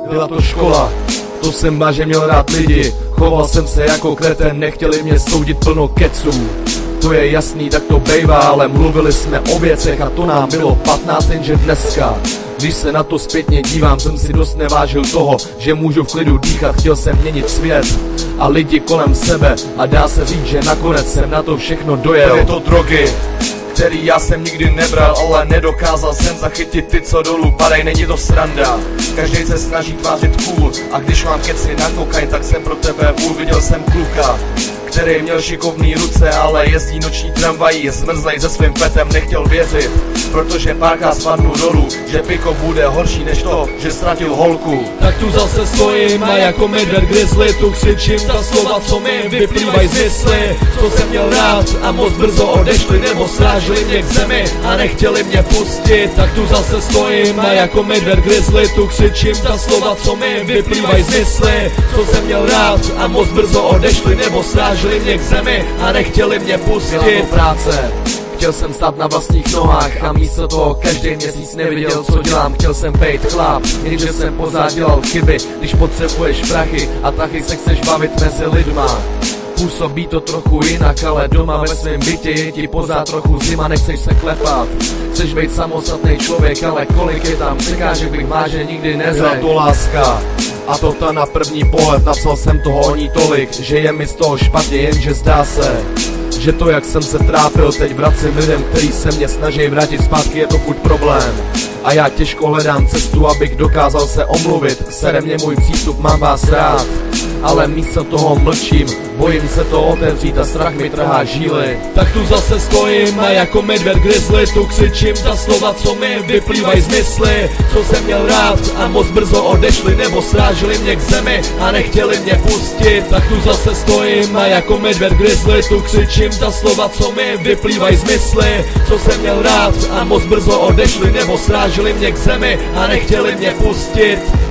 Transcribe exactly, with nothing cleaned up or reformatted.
byla to škola. To jsem vážně měl rád lidi, choval jsem se jako kreten, nechtěli mě soudit plno keců. To je jasný, tak to bejvá, ale mluvili jsme o věcech a to nám bylo patnáct, jenže dneska, když se na to zpětně dívám, jsem si dost nevážil toho, že můžu v klidu dýchat, chtěl jsem měnit svět a lidi kolem sebe a dá se říct, že nakonec jsem na to všechno dojel. Je to drogy, který já jsem nikdy nebral, ale nedokázal jsem zachytit ty, co dolů padaj, není to sranda. Každý se snaží tvářit cool a když mám keci na kokain, tak jsem pro tebe vůl. Viděl jsem kluka, který měl šikovný ruce, ale jezdí noční tramvají, zmrzlej se svým petem, nechtěl věřit, protože párkrát spadnu dolů, že piko bude horší než to, že ztratil holku. Tak tu zase stojím a jako medvěd grizzly tu křičím ta slova, co mi vyplývají z mysli. Co jsem měl rád a moc brzo odešli, nebo srážili mě k zemi a nechtěli mě pustit. Tak tu zase stojím a jako medvěd grizzly tu křičím ta slova, co mi vyplývají z mysli. Co jsem měl rád a moc brzo odešli, nebo srážili mě k zemi a nechtěli mě pustit. Byla to práce, chtěl jsem stát na vlastních nohách a místo toho každý měsíc neviděl, co dělám. Chtěl jsem bejt chlap, jenže jsem pořád dělal chyby. Když potřebuješ prachy a taky se chceš bavit mezi lidma, působí to trochu jinak, ale doma ve svém bytě je ti pořád trochu zima, nechceš se klepat. Chceš být samostatný člověk, ale kolik je tam překážek, bych vážně nikdy neřekl. Byla to láska a to ta na první pohled, napsal jsem toho o ní tolik, že je mi z toho špatně, jenže zdá se, že to, jak jsem se trápil, teď vracím lidem, který se mě snaží vrátit zpátky, je to furt problém. A já těžko hledám cestu, abych dokázal se omluvit. Sere mě můj přístup, mám vás rád, ale místo toho mlčím, bojím se to otevřít a strach mi trhá žíly. Tak tu zase stojím a jako medvěd grizzly tu křičím ta slova, co mi vyplývají z mysli. Co jsem měl rád a moc brzo odešli, nebo srážili mě k zemi a nechtěli mě pustit. Tak tu zase stojím a jako medvěd grizzly tu křičím ta slova, co mi vyplývají z mysli. Co jsem měl rád a moc brzo odešli, nebo srážili mě k zemi a nechtěli mě pustit.